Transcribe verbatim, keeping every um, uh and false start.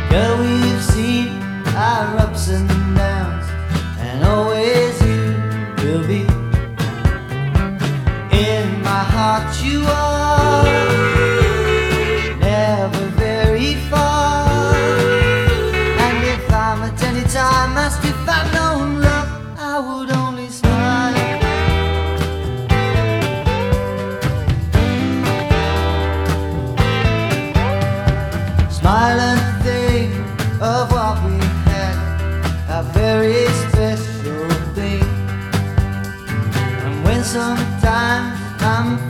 Girl, we've seen our ups and downs, and always you will be. In my heart you are, never very far. And if I'm at any time asked if I've known love, I would only smile. Smile and think of what we had, a very special thing. And when sometimes I'm